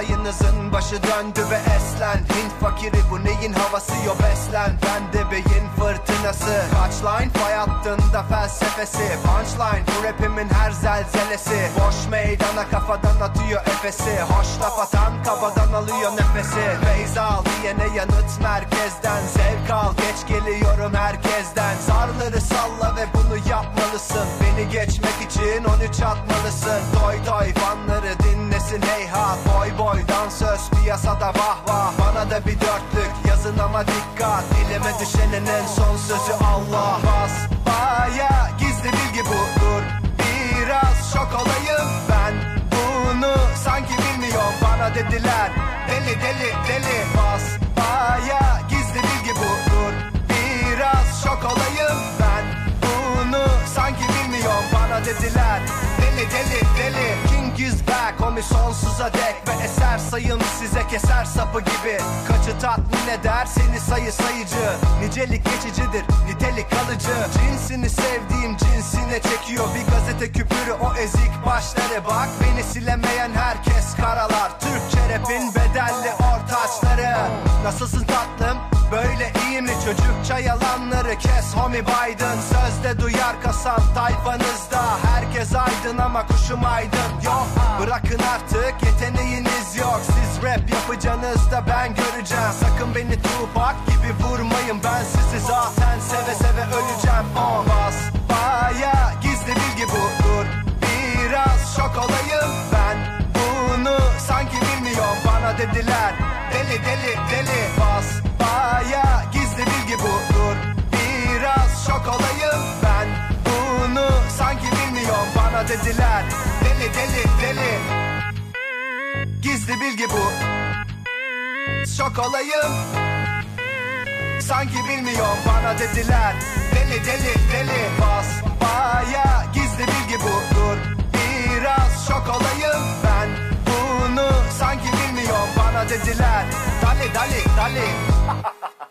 Alayınızın başı döndü ve eslen. Hint fakiri bu neyin havası, yo beslen. Ben de beyin fırtınası. Kaç line fay hattında felsefesi. Punchline bu rapimin her zelzelesi. Boş meydana kafadan atıyor efesi. Hoş laf atan kafadan alıyor nefesi. Feyz al diyene yanıt merkezden. Zevk al geç geliyorum herkesten. Zarları salla ve bunu yapmalısın. Beni geçmek için 13 atmalısın. Doy doy fanları dinlesin heyhat. Boy boy dansöz piyasada vah vah. Bana da bir dörtlük yazın ama dikkat. Dilime düşenin en son sözü Allah. Bas baya gizli bilgi budur. Biraz şok olayım ben bunu sanki bilmiyorum. Bana dediler deli deli deli. Bas baya gizli bilgi budur. Biraz şok olayım ben bunu sanki bilmiyorum. Bana dediler deli deli deli. King is back homie sonsuza dek. Ve eser sayım size keser sapı gibi. Kaçı tatmin eder seni sayıcı. Nicelik geçicidir nitelik kalıcı. Cinsini sevdiğim cinsine çekiyor. Bir gazete küpürü o ezik başları. Bak beni silemeyen herkes karalar. Türkçe rapin bedelli ortaçları. Nasılsın tatlım? Böyle iyi mi? Çocukça yalanları kes homie Biden. Sözde duyar kasan tayfanızda. Herkes aydın ama kuşum aydın yok. Bırakın artık yeteneğiniz yok. Siz rap yapacaksınız da ben göreceğim. Sakın beni Tupac gibi vurmayın. Ben sizi zaten seve seve öleceğim. Bas baya gizli bilgi budur. Biraz şok olayım ben bunu sanki bilmiyorum. Bana dediler deli deli deli. Bas baya gizli bilgi budur. Biraz şok olayım ben bunu sanki bilmiyorum. Bana dediler deli deli deli. Gizli bilgi bu. Şok olayım sanki bilmiyorum. Bana dediler deli deli deli. Bas baya gizli bilgi budur. Biraz şok olayım ben bunu sanki bilmiyorum. Bana dediler dali dali dali.